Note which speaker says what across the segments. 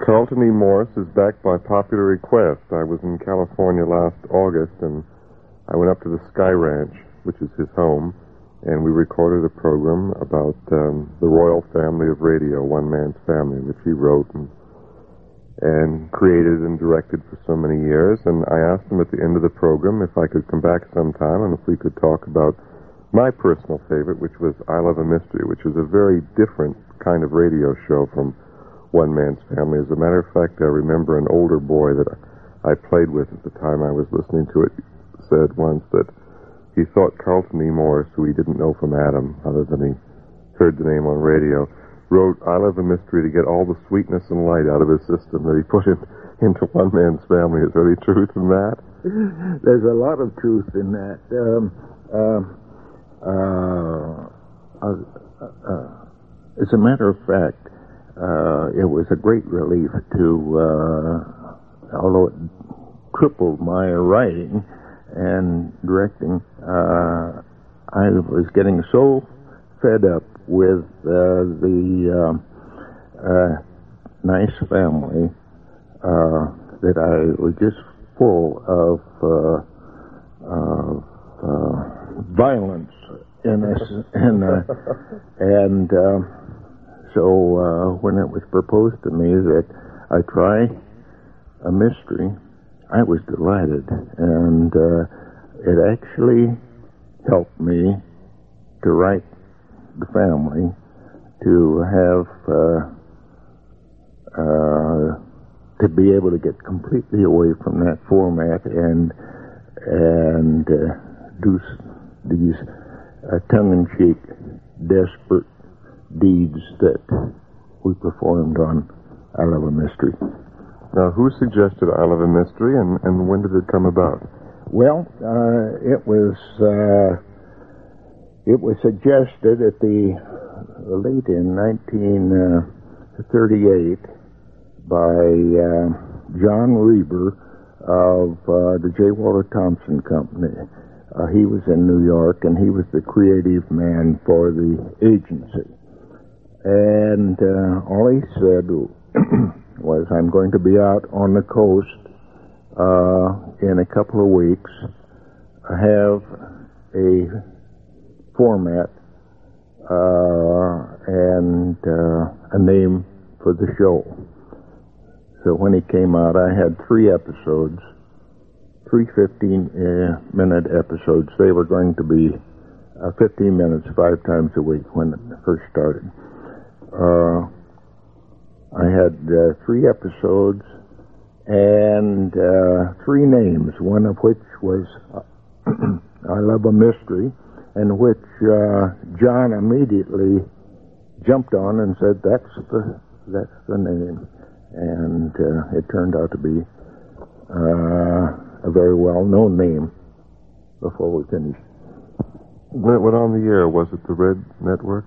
Speaker 1: Carlton E. Morris is back by popular request. I was in California last August, and I went up to the Sky Ranch, which is his home, and we recorded a program about the royal family of radio, One Man's Family, which he wrote and created and directed for so many years. And I asked him at the end of the program if I could come back sometime and if we could talk about my personal favorite, which was I Love a Mystery, which was a very different kind of radio show from One Man's Family. As a matter of fact, I remember an older boy that I played with at the time I was listening to it said once that he thought Carlton E. Morris, who he didn't know from Adam, other than he heard the name on radio, wrote I Love a Mystery to get all the sweetness and light out of his system that he put into One Man's Family. Is there any truth in that?
Speaker 2: There's a lot of truth in that. As a matter of fact, it was a great relief although it tripled my writing and directing, I was getting so fed up with the nice family that I was just full of violence in us, and so when it was proposed to me that I try a mystery, I was delighted, and it actually helped me to write the family, to have to be able to get completely away from that format and do these tongue-in-cheek, desperate deeds that we performed on I Love a Mystery.
Speaker 1: Now, who suggested I Love a Mystery, and when did it come about?
Speaker 2: Well, it was suggested at the late in 1938 by John Reber of the J. Walter Thompson Company. He was in New York, and he was the creative man for the agency. And all he said was, I'm going to be out on the coast in a couple of weeks, have a format and a name for the show. So when he came out, I had 3 episodes, 3 15-minute episodes. They were going to be 15 minutes 5 times a week when it first started. I had 3 episodes and 3 names, one of which was I Love a Mystery, and which John immediately jumped on and said, that's the name. And it turned out to be a very well-known name before we finished.
Speaker 1: When it went on the air, was it the Red Network?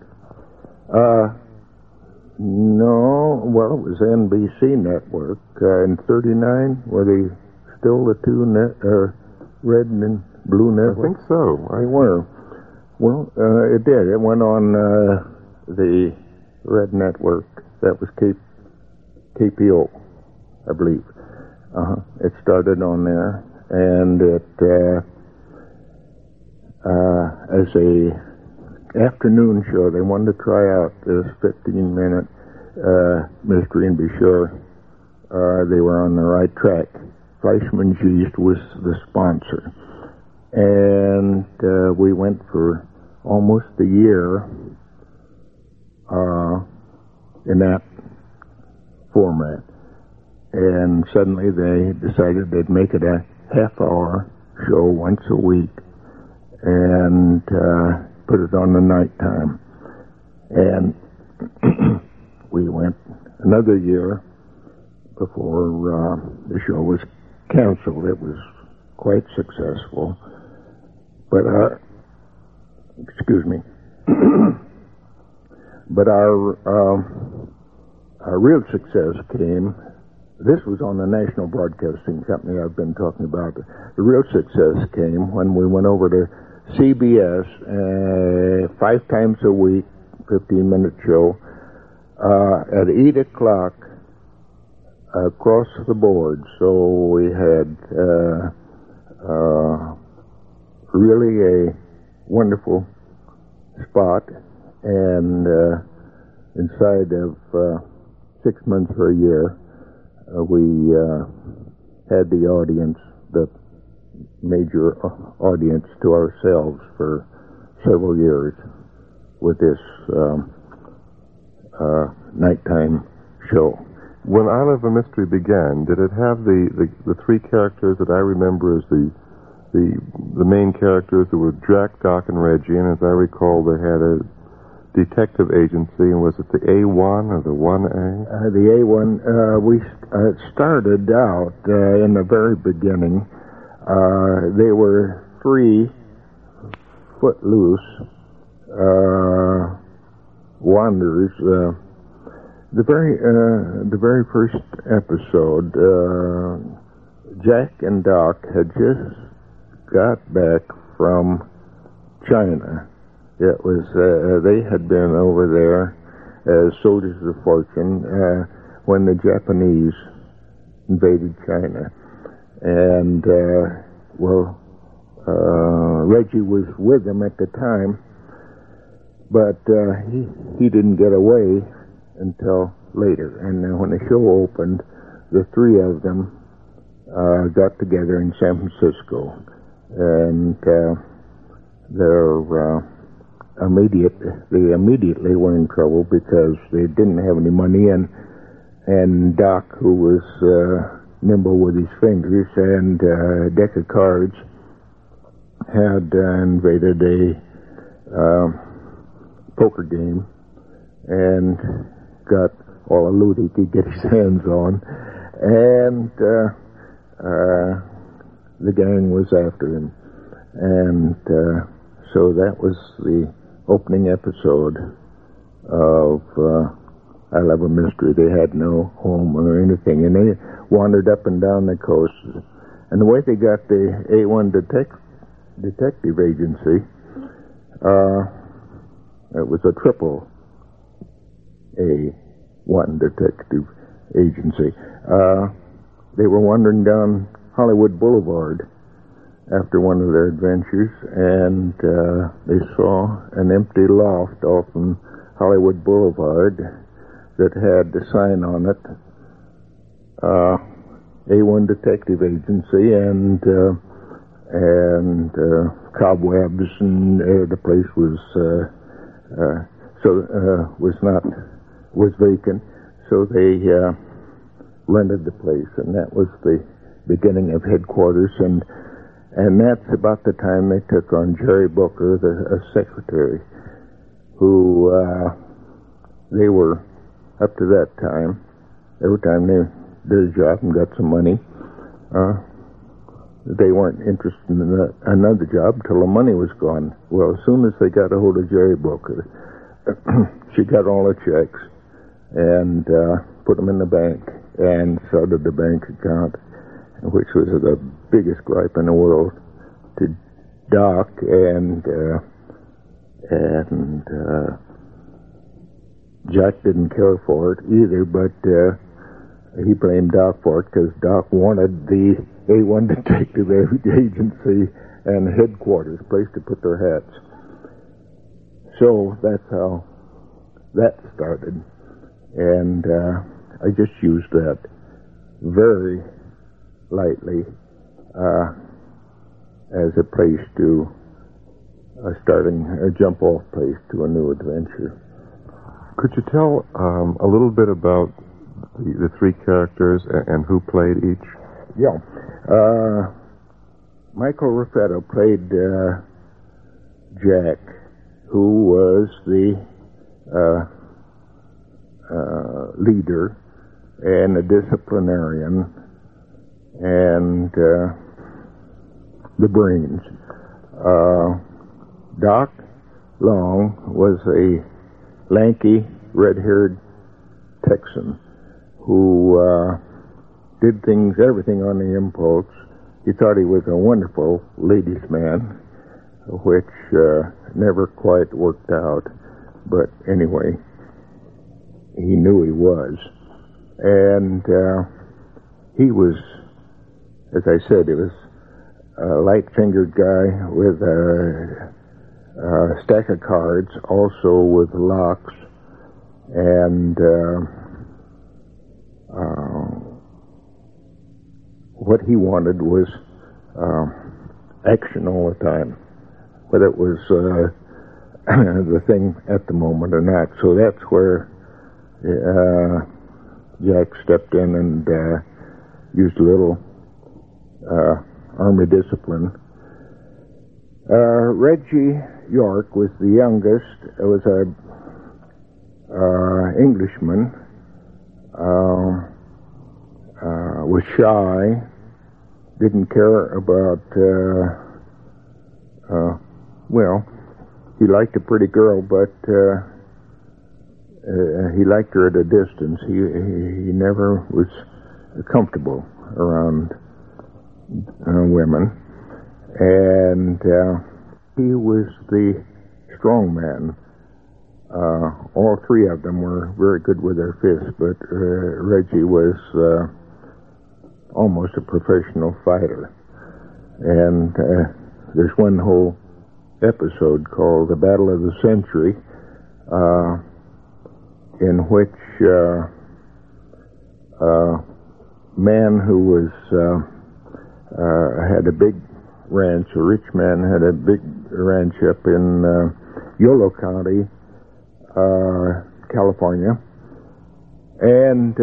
Speaker 2: No, well, it was NBC Network. In 39, were they still the 2 Red and Blue Network?
Speaker 1: I think so.
Speaker 2: They were. Well, it did. It went on the Red Network. That was KPO, I believe. It started on there, and it as a afternoon show. They wanted to try out this 15-minute mystery and be sure they were on the right track. Fleischmann Yeast was the sponsor, and we went for almost a year in that format. And suddenly they decided they'd make it a half-hour show once a week and put it on the nighttime. And we went another year before the show was canceled. It was quite successful. But our real success came. This was on the National Broadcasting Company I've been talking about. The real success came when we went over to CBS 5 times a week, 15-minute show. At 8 o'clock across the board. So we had really a wonderful spot, and inside of 6 months or a year, we had the audience, the major audience, to ourselves for several years with this nighttime show.
Speaker 1: When I Love a Mystery began, did it have the three characters that I remember as the main characters? There were Jack, Doc, and Reggie, and as I recall, they had a detective agency, and was it the A1 or the 1A?
Speaker 2: The A1, we started out in the very beginning. They were three footloose wanderers. The very first episode, Jack and Doc had just got back from China. It was they had been over there as soldiers of fortune when the Japanese invaded China, and Reggie was with them at the time, but he didn't get away until later. And when the show opened, the three of them got together in San Francisco, and they immediately were in trouble because they didn't have any money, and Doc, who was nimble with his fingers and a deck of cards, had invaded a poker game and got all the loot he could get his hands on, and the gang was after him, and so that was the opening episode of I Love a Mystery. They had no home or anything, and they wandered up and down the coast. And the way they got the A1 detective agency, it was a triple A1 detective agency. They were wandering down Hollywood Boulevard after one of their adventures, and they saw an empty loft off on Hollywood Boulevard that had the sign on it, A1 Detective Agency, and cobwebs, and the place was vacant. So they rented the place, and that was the beginning of headquarters, and that's about the time they took on Jerry Booker, a secretary, who they were, up to that time, every time they did a job and got some money, they weren't interested in another job till the money was gone. Well, as soon as they got a hold of Jerry Booker, she got all the checks and put them in the bank, and so did the bank account, which was the biggest gripe in the world to Doc, and Jack didn't care for it either, but he blamed Doc for it because Doc wanted the A1 Detective Agency and headquarters, place to put their hats. So that's how that started, and I just used that very lightly as a place to starting a jump-off place to a new adventure.
Speaker 1: Could you tell a little bit about the three characters and who played each?
Speaker 2: Yeah. Michael Raffetto played Jack, who was the leader and a disciplinarian and the brains. Doc Long was a lanky, red-haired Texan who did everything on the impulse. He thought he was a wonderful ladies' man, which never quite worked out. But anyway, he knew he was. And he was, as I said, he was a light-fingered guy with a stack of cards, also with locks, and what he wanted was action all the time, whether it was the thing at the moment or not. So that's where Jack stepped in and used a little Army discipline. Reggie York was the youngest. It was a Englishman. Was shy. Didn't care about. Well, he liked a pretty girl, but he liked her at a distance. He never was comfortable around women, and he was the strong man. All three of them were very good with their fists, but Reggie was almost a professional fighter. And there's one whole episode called The Battle of the Century, in which a man who was had a big ranch, a rich man had a big ranch up in Yolo County, California, and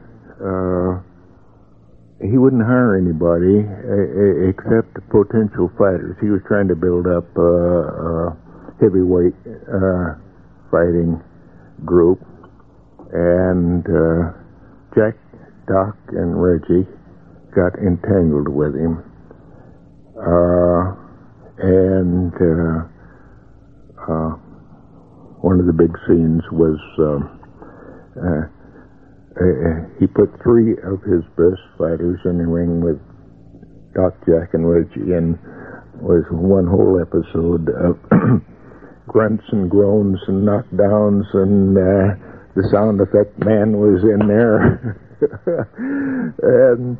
Speaker 2: he wouldn't hire anybody except potential fighters. He was trying to build up a heavyweight fighting group, and Jack, Doc, and Reggie got entangled with him, and one of the big scenes was he put three of his best fighters in the ring with Doc, Jack, and Reggie, and was one whole episode of grunts and groans and knockdowns, and the sound effect man was in there. And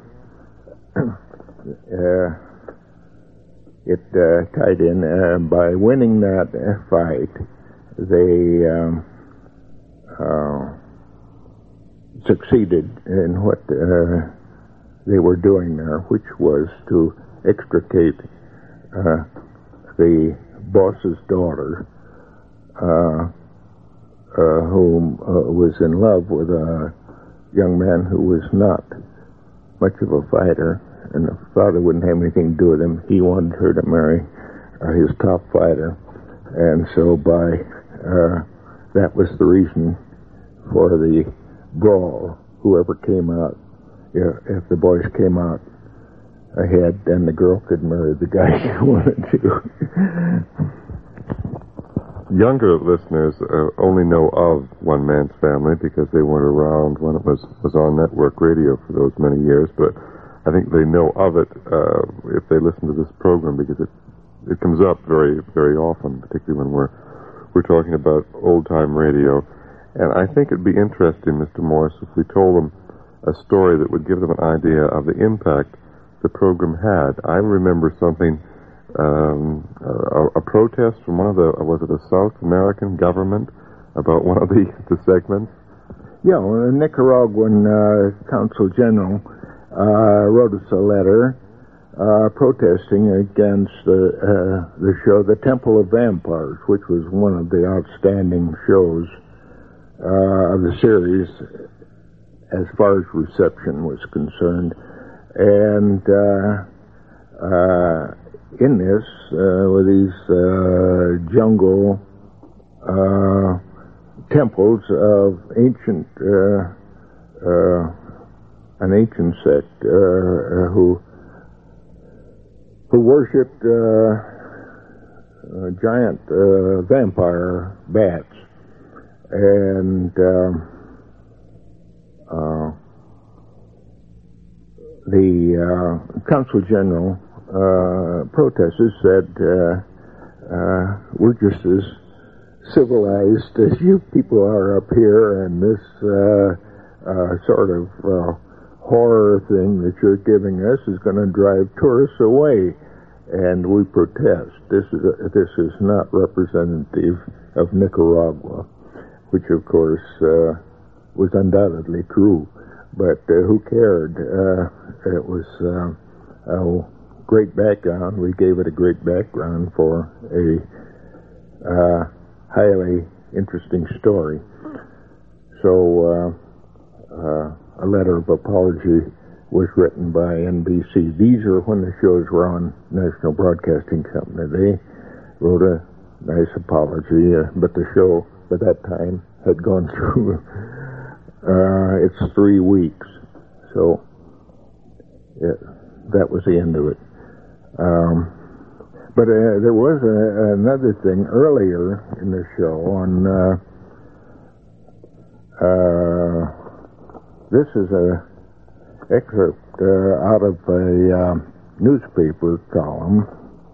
Speaker 2: it tied in. By winning that fight, they succeeded in what they were doing there, which was to extricate the boss's daughter, whom was in love with a young man who was not much of a fighter, and the father wouldn't have anything to do with him. He wanted her to marry his top fighter, and so that was the reason for the brawl. Whoever came out, if the boys came out ahead, then the girl could marry the guy she wanted to.
Speaker 1: Younger listeners only know of One Man's Family because they weren't around when it was on network radio for those many years, but I think they know of it if they listen to this program, because it comes up very, very often, particularly when we're talking about old-time radio. And I think it'd be interesting, Mr. Morris, if we told them a story that would give them an idea of the impact the program had. I remember something, a protest from one of was it a South American government about one of the segments?
Speaker 2: Yeah, well, the Nicaraguan Consul General wrote us a letter protesting against the show The Temple of Vampires, which was one of the outstanding shows of the series as far as reception was concerned. And in this, with these jungle temples of an ancient sect who worshipped giant vampire bats. And the Consul General protesters said, we're just as civilized as you people are up here, and this sort of horror thing that you're giving us is going to drive tourists away, and we protest. This is not representative of Nicaragua, which of course was undoubtedly true, but who cared? It was a great background. We gave it a great background for a highly interesting story. So a letter of apology was written by NBC. These are when the shows were on National Broadcasting Company. They wrote a nice apology, but the show by that time had gone through its 3 weeks. So that was the end of it. But there was another thing earlier in the show on this is a excerpt out of a newspaper column,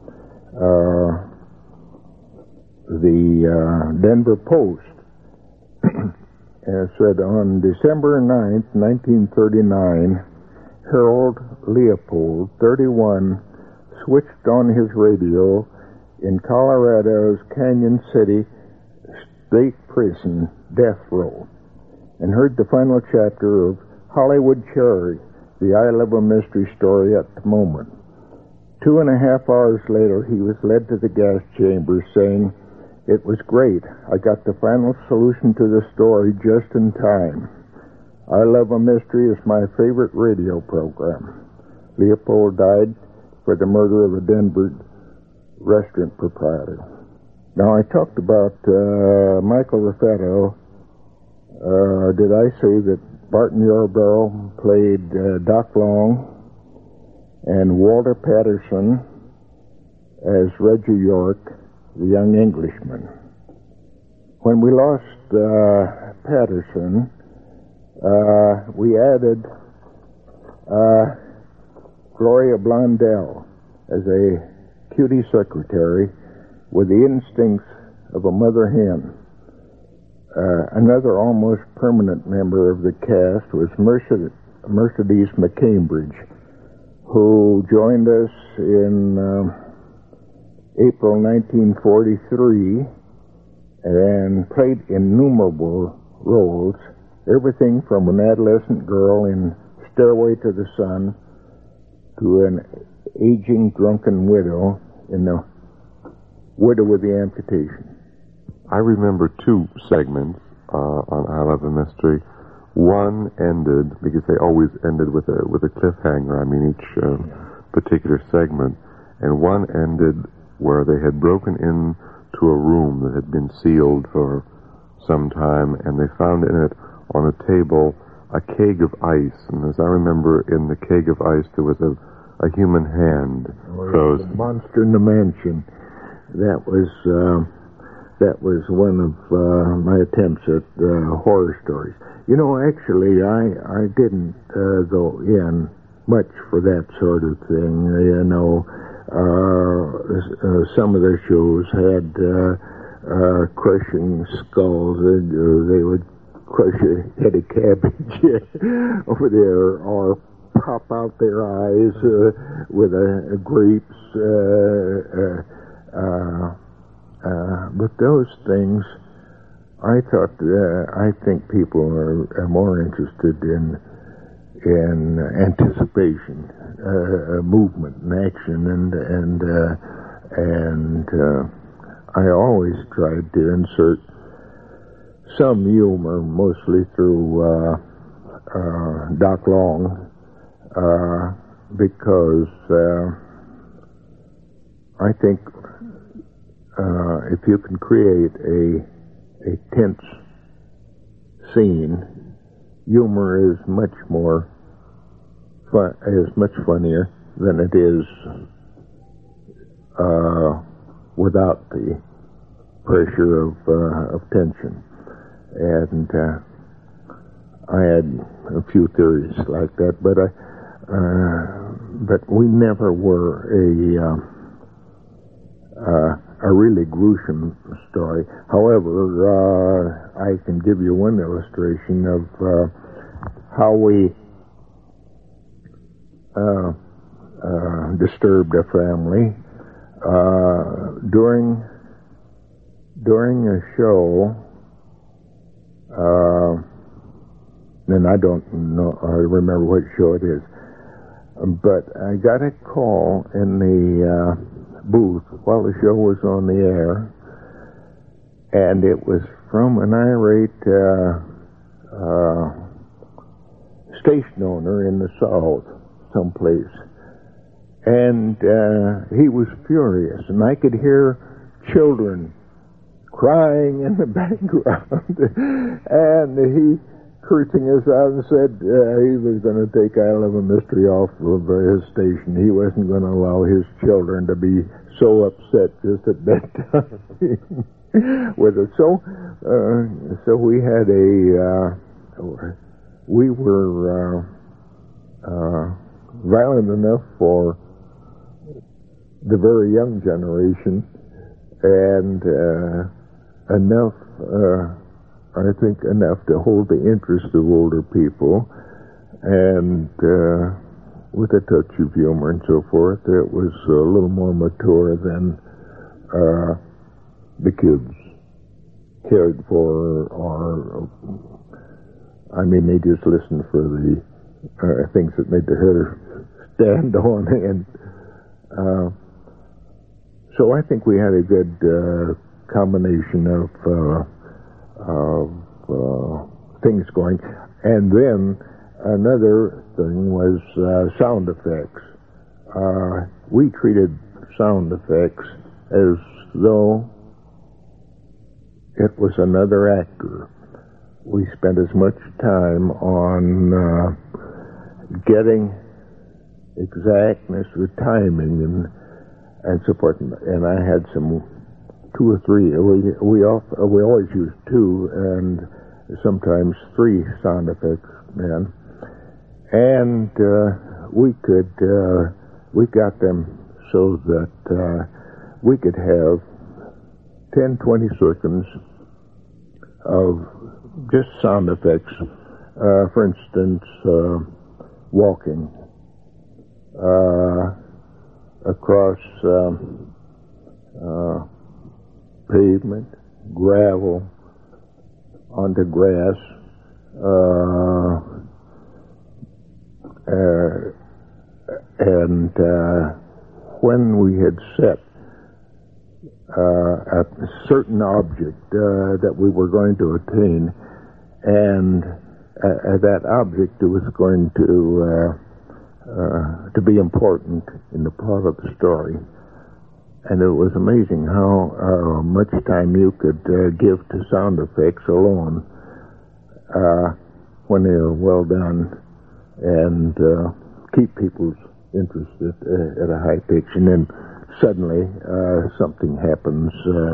Speaker 2: the Denver Post. And it said, on December 9th, 1939, Harold Leopold, 31, switched on his radio in Colorado's Canyon City State Prison death row and heard the final chapter of Hollywood Cherry, the I Love a Mystery story at the moment. 2.5 hours later, he was led to the gas chamber saying, "It was great. I got the final solution to the story just in time. I Love a Mystery is my favorite radio program." Leopold died for the murder of a Denver restaurant proprietor. Now, I talked about Michael Raffetto. Did I say that Barton Yarborough played Doc Long and Walter Patterson as Reggie York, the young Englishman? When we lost Patterson, we added Gloria Blondell as a cutie secretary with the instincts of a mother hen. Another almost permanent member of the cast was Mercedes McCambridge, who joined us in April 1943 and played innumerable roles, everything from an adolescent girl in Stairway to the Sun to an aging drunken widow in The Widow with the Amputation.
Speaker 1: I remember 2 segments on I Love a Mystery. One ended, because they always ended with a cliffhanger, I mean each particular segment, and one ended where they had broken into a room that had been sealed for some time, and they found in it on a table a keg of ice, and as I remember, in the keg of ice there was a human hand frozen.
Speaker 2: Monster in the Mansion. That was one of my attempts at horror stories. You know, actually, I didn't go in much for that sort of thing. You know, some of the shows had crushing skulls. They would crush a head of cabbage over there, or pop out their eyes with grapes. But those things, I think people are more interested in anticipation, movement, and action, and I always tried to insert some humor, mostly through Doc Long, because I think if you can create a tense scene, humor is much funnier than it is without the pressure of tension. And I had a few theories like that, but we never were a really gruesome story. However, I can give you one illustration of how we disturbed a family. During a show, and I don't know, I remember what show it is, but I got a call in the booth while the show was on the air, and it was from an irate station owner in the South, someplace. And he was furious, and I could hear children crying in the background, and he cursing us out and said he was going to take I Love a Mystery off of his station. He wasn't going to allow his children to be so upset just at that time with it. So we had we were violent enough for the very young generation, and enough to hold the interest of older people, and with a touch of humor and so forth. It was a little more mature than the kids cared for, or they just listened for the things that made their hair stand on, and so I think we had a good combination of things going. And then another thing was sound effects. We treated sound effects as though it was another actor. We spent as much time on getting exactness with timing and so forth. And I had some 2 or 3. We always used 2 and sometimes 3 sound effects men, and we got them so that we could have 10-20 seconds of just sound effects. For instance, walking across pavement, gravel, onto grass, and when we had set a certain object that we were going to attain, and that object was going to be important in the plot of the story. And it was amazing how much time you could give to sound effects alone when they were well done, and keep people's interest at a high pitch. And then suddenly something happens,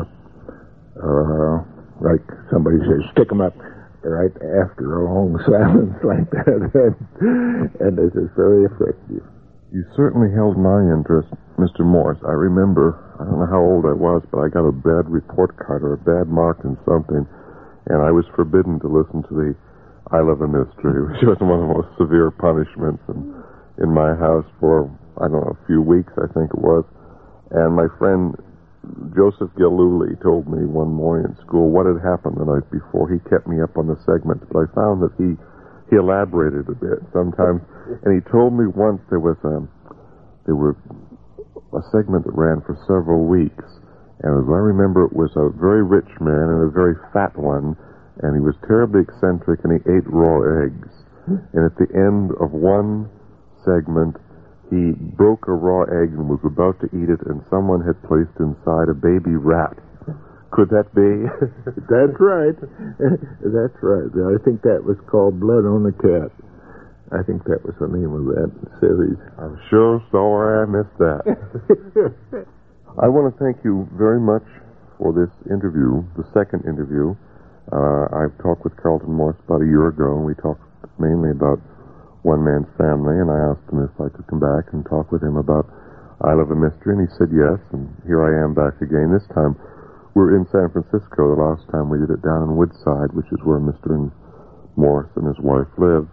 Speaker 2: like somebody says, "Stick 'em up," right after a long silence like that, and it is very effective.
Speaker 1: You certainly held my interest, Mr. Morse. I remember, I don't know how old I was, but I got a bad report card or a bad mark in something, and I was forbidden to listen to the I Love a Mystery, which was one of the most severe punishments in my house for, I don't know, a few weeks, I think it was. And my friend Joseph Gillooly told me one morning at school what had happened the night before. He kept me up on the segments, but I found that he elaborated a bit sometimes, and he told me once there were a segment that ran for several weeks, and as I remember, it was a very rich man and a very fat one, and he was terribly eccentric, and he ate raw eggs. And at the end of one segment, he broke a raw egg and was about to eat it, and someone had placed inside a baby rat. Could that be?
Speaker 2: That's right. That's right. I think that was called Blood on the Cat. I think that was the name of that series.
Speaker 1: I'm sure sorry I missed that. I want to thank you very much for this interview, the second interview. I've talked with Carlton Morse about a year ago, and we talked mainly about One Man's Family, and I asked him if I could come back and talk with him about I Love a Mystery, and he said yes, and here I am back again. This time we're in San Francisco. The last time we did it down in Woodside, which is where Mr. Morse and his wife live.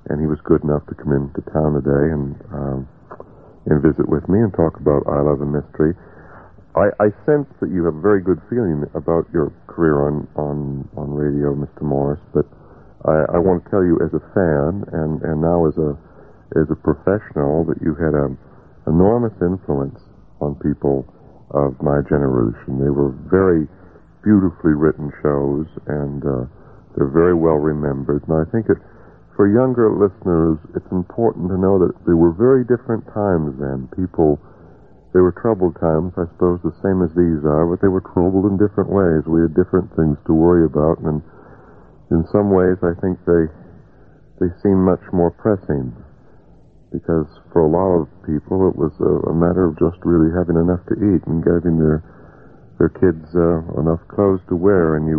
Speaker 1: and he was good enough to come into town today and visit with me and talk about I Love a Mystery. I sense that you have a very good feeling about your career on radio, Mr. Morris, but I want to tell you as a fan and now as a professional that you had an enormous influence on people of my generation. They were very beautifully written shows, and they're very well remembered. And I think for younger listeners, it's important to know that there were very different times then. They were troubled times, I suppose, the same as these are, but they were troubled in different ways. We had different things to worry about, and in some ways I think they seem much more pressing, because for a lot of people it was a matter of just really having enough to eat and giving their kids enough clothes to wear, and you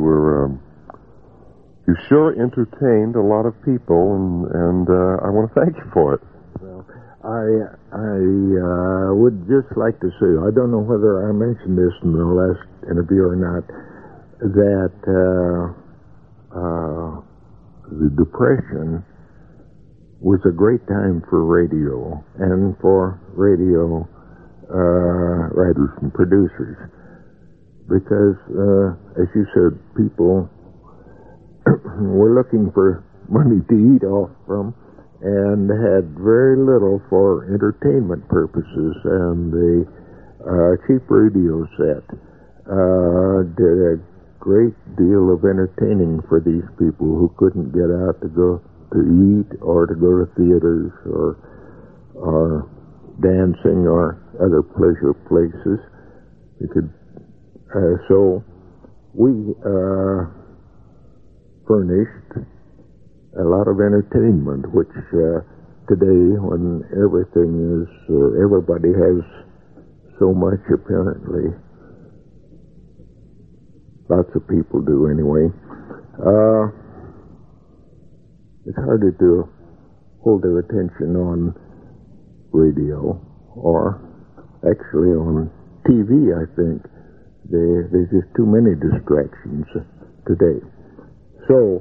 Speaker 1: sure entertained a lot of people, and I want to thank you for it.
Speaker 2: Well, I would just like to say, I don't know whether I mentioned this in the last interview or not, that the Depression was a great time for radio and for radio writers and producers, because, as you said, people were looking for money to eat off from and had very little for entertainment purposes, and the cheap radio set did a great deal of entertaining for these people who couldn't get out to go to eat or to go to theaters or dancing or other pleasure places. You could, so we furnished a lot of entertainment, which today, when everything is, everybody has so much apparently, lots of people do anyway, it's harder to hold their attention on radio or actually on TV, I think. There's just too many distractions today. So,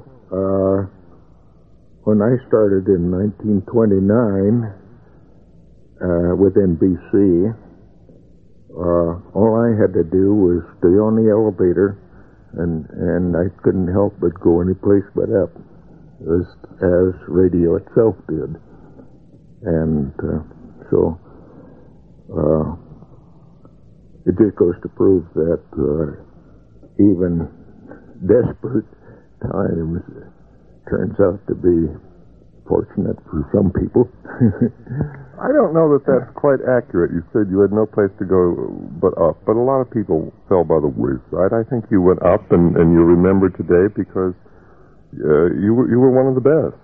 Speaker 2: when I started in 1929 with NBC, all I had to do was stay on the elevator, and I couldn't help but go any place but up, as radio itself did. And so it just goes to prove that even desperate times turns out to be fortunate for some people.
Speaker 1: I don't know that that's quite accurate. You said you had no place to go but up, but a lot of people fell by the wayside. I think you went up, and you're remembered today because you were one of the best,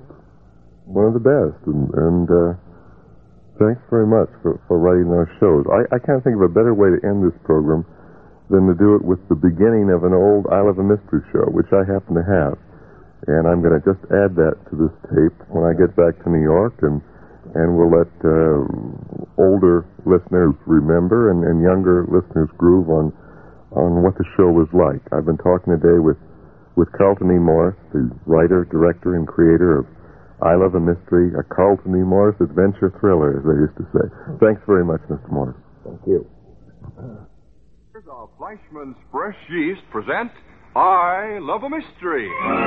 Speaker 1: and thanks very much for writing those shows. I can't think of a better way to end this program than to do it with the beginning of an old I Love a Mystery show, which I happen to have. And I'm going to just add that to this tape when I get back to New York, and we'll let older listeners remember and younger listeners groove on what the show was like. I've been talking today with Carlton E. Morris, the writer, director, and creator of I Love a Mystery, a Carlton E. Morris adventure thriller, as they used to say. Thanks very much, Mr. Morris.
Speaker 2: Thank you.
Speaker 3: The Fleischmann's Fresh Yeast present I Love a Mystery.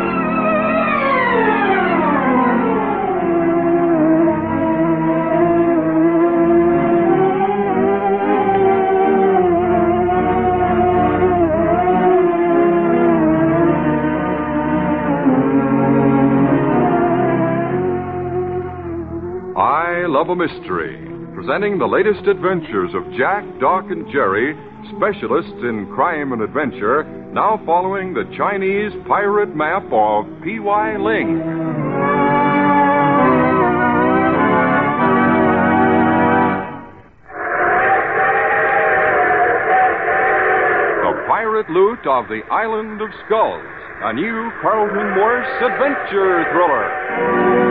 Speaker 3: I Love a Mystery, presenting the latest adventures of Jack, Doc, and Jerry, specialists in crime and adventure, now following the Chinese pirate map of P.Y. Ling. The pirate loot of the Island of Skulls, a new Carlton Morris adventure thriller.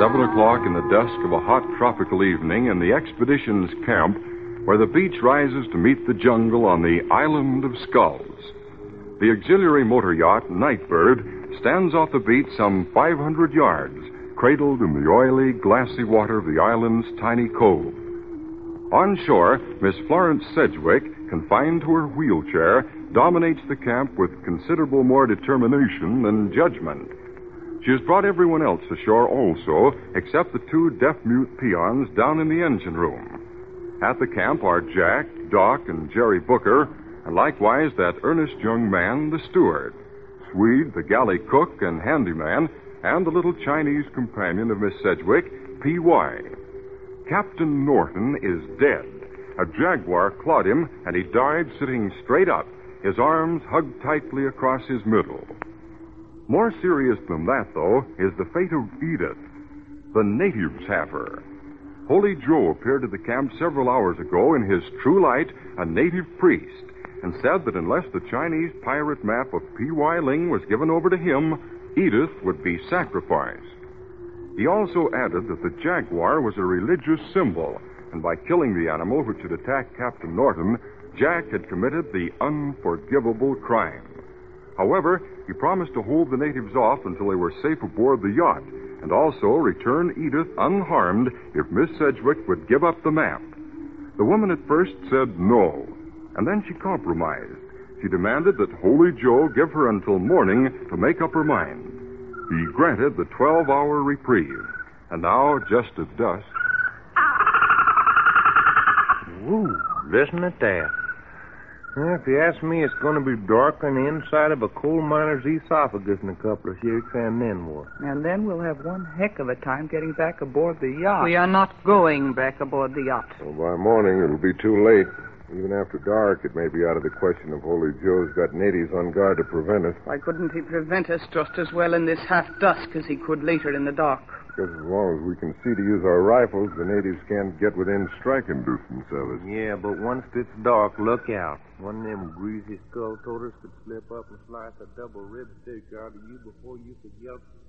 Speaker 3: 7 o'clock in the dusk of a hot tropical evening in the expedition's camp where the beach rises to meet the jungle on the Island of Skulls. The auxiliary motor yacht, Nightbird, stands off the beach some 500 yards, cradled in the oily, glassy water of the island's tiny cove. On shore, Miss Florence Sedgwick, confined to her wheelchair, dominates the camp with considerable more determination than judgment. She has brought everyone else ashore also, except the 2 deaf-mute peons down in the engine room. At the camp are Jack, Doc, and Jerry Booker, and likewise that earnest young man, the steward, Swede, the galley cook and handyman, and the little Chinese companion of Miss Sedgwick, P.Y. Captain Norton is dead. A jaguar clawed him, and he died sitting straight up, his arms hugged tightly across his middle. More serious than that, though, is the fate of Edith. The natives have her. Holy Joe appeared at the camp several hours ago in his true light, a native priest, and said that unless the Chinese pirate map of P.Y. Ling was given over to him, Edith would be sacrificed. He also added that the jaguar was a religious symbol, and by killing the animal which had attacked Captain Norton, Jack had committed the unforgivable crime. However, he promised to hold the natives off until they were safe aboard the yacht, and also return Edith unharmed if Miss Sedgwick would give up the map. The woman at first said no, and then she compromised. She demanded that Holy Joe give her until morning to make up her mind. He granted the 12-hour reprieve, and now, just at dusk...
Speaker 4: Woo, listen at that. Well, if you ask me, it's going to be dark on the inside of a coal miner's esophagus in a couple of shakes, and then what?
Speaker 5: And then we'll have one heck of a time getting back aboard the yacht.
Speaker 6: We are not going back aboard the yacht.
Speaker 1: Well, by morning, it'll be too late. Even after dark, it may be out of the question if Holy Joe's got natives on guard to prevent us.
Speaker 6: Why couldn't he prevent us just as well in this half-dusk as he could later in the dark?
Speaker 1: Because as long as we can see to use our rifles, the natives can't get within striking distance of us.
Speaker 4: Yeah, but once it's dark, look out. One of them greasy skull-toters could slip up and slice a double rib steak out of you before you could yelp